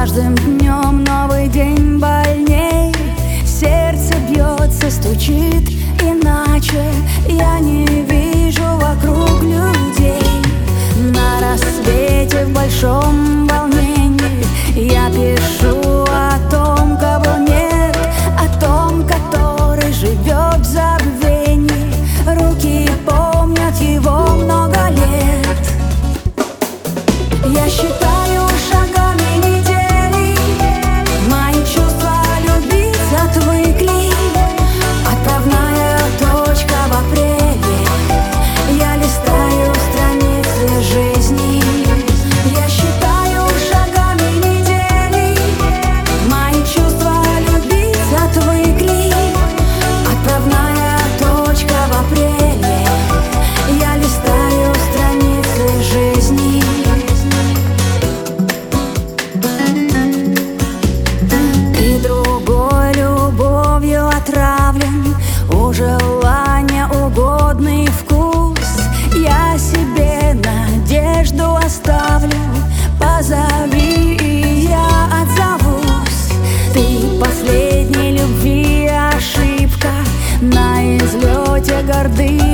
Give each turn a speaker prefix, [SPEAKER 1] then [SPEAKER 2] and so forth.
[SPEAKER 1] каждым днем новый день больней. Сердце бьется, стучит иначе. Я не вижу вокруг людей. На рассвете в большом волнении я пишу о том, кого нет, о том, который живет в забвении. Руки помнят его много лет. Я считаю шагами недели, мои чувства любить отвыкли. Отправная точка в апреле, я листаю страницы жизни. Я считаю шагами недели, мои чувства любить отвыкли. Отправная точка в апреле, я листаю страницы жизни. Ты другой любовью отравлен, у желания угодный вкус. Я себе надежду оставлю, позови, и я отзовусь. Ты последней любви ошибка, на излете гордыни